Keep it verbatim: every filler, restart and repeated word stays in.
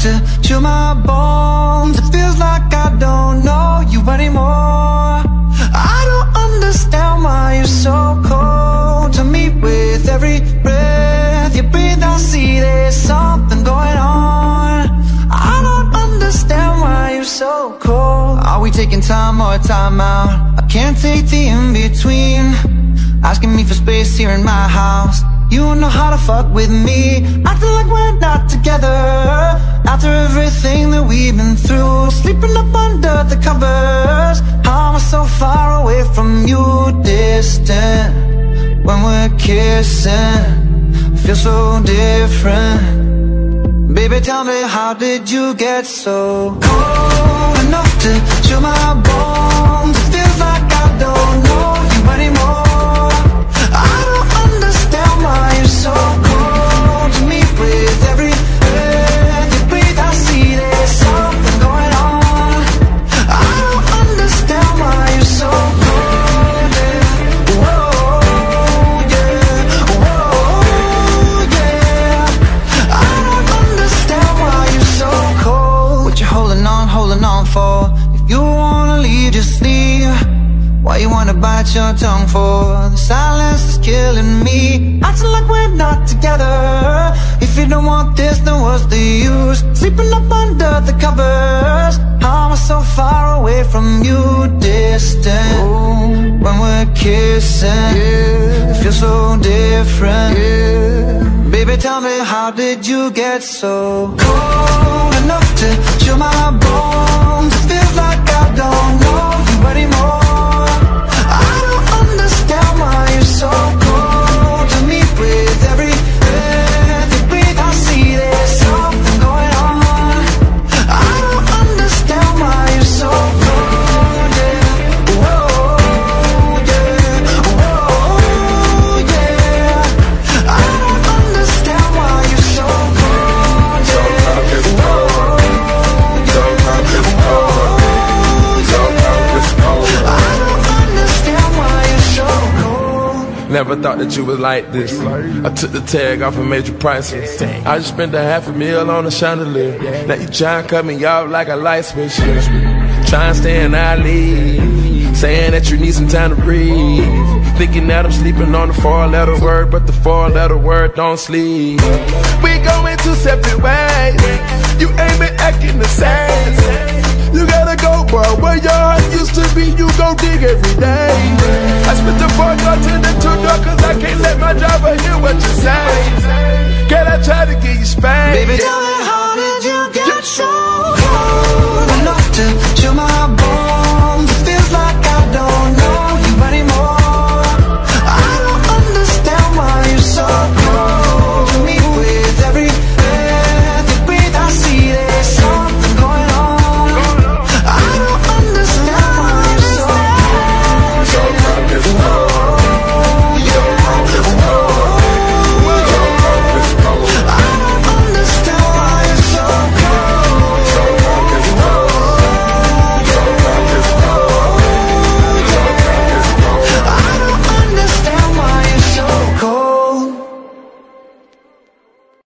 to chill my bones. It feels like I don't know you anymore. I don't understand why you're so cold to me. With every breath you breathe, I see there's something going on. I don't understand why you're so cold. Are we taking time or time out? I can't take the in-between. Asking me for space here in my house. You don't know how to fuck with me. Acting like we're not together. After everything that we've been through, sleeping up under the covers. How am I so far away from you, distant? When we're kissing, feel so different. Baby, tell me, how did you get so cold enough to chill my bones? It feels like I don't know you anymore. I don't understand why you're so cold to me. With every breath you breathe, I see there's something going on. I don't understand why you're so cold, yeah. Whoa, yeah, whoa, yeah. I don't understand why you're so cold. What you holding on, holding on for? If you wanna leave, just leave. Why you wanna bite your tongue for? The silence is killing me. Acting like we're not together. If you don't want this, then what's the use? Sleeping up under the covers. How am I so far away from you, distant? Ooh, when we're kissing, yeah, it feels so different, yeah. Baby, tell me, how did you get so cold enough to chill my bones? It feels like I don't know you anymore. I don't understand why you're so cold to me. With every breath you breathe, I see there's something going on. I don't understand why you're so cold, yeah. Whoa, yeah, whoa, yeah. I don't understand why you're so cold, yeah. Whoa, yeah, whoa, yeah. I don't understand why you're so cold. Never thought that you was like this. I took the tag off and made you priceless. I just spent a half a meal on a chandelier. Now you try and cut me off like a light switch. Try and stay in our league, saying that you need some time to breathe. Thinking that I'm sleeping on the four-letter word, but the four-letter word don't sleep. We going two separate ways. You ain't been acting the same. You gotta go, bro. Where your heart used to be, you go dig every day. I spit the four door to the two door, cause I can't let my driver hear what you say. Can I try to get you spanked? Baby, tell me, how did you get so